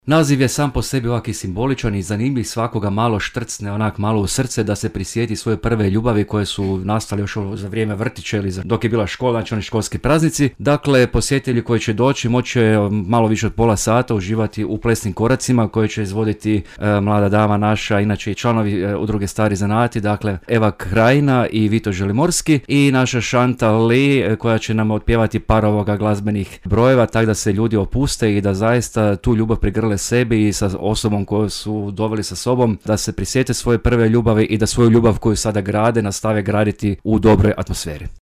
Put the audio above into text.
Naziv je sam po sebi ovak i simboličan i zanimljiv, svakoga malo štrcne onak malo u srce da se prisjeti svoje prve ljubavi koje su nastale još za vrijeme vrtića ili dok je bila škola, znači oni školski praznici. Dakle, posjetitelji koji će doći moće malo više od pola sata uživati u plesnim koracima koje će izvoditi mlada dama naša, inače i članovi udruge Stari zanati, dakle Eva Krajina i Vito Želimorski i naša Šanta Lee koja će nam otpjevati par ovoga glazbenih brojeva, tako da se ljudi opuste i da zaista tu ljubav prigrle sebi i sa osobom koju su doveli sa sobom, da se prisjete svoje prve ljubavi i da svoju ljubav koju sada grade nastave graditi u dobroj atmosferi.